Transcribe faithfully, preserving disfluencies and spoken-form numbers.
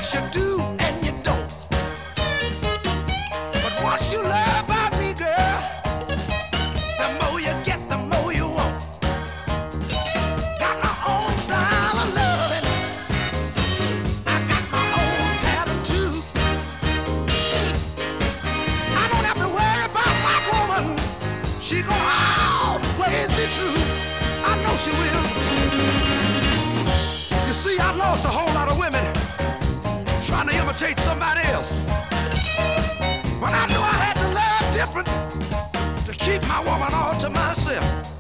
things you do and you don't. But once you love about me, girl, the more you get, the more you want. Got my own style of loving. I got my own pattern too. I don't have to worry about my woman. She gonna always be true. I know she will. You see, I lost a whole lot of women trying to imitate somebody else. But I knew I had to love different to keep my woman all to myself.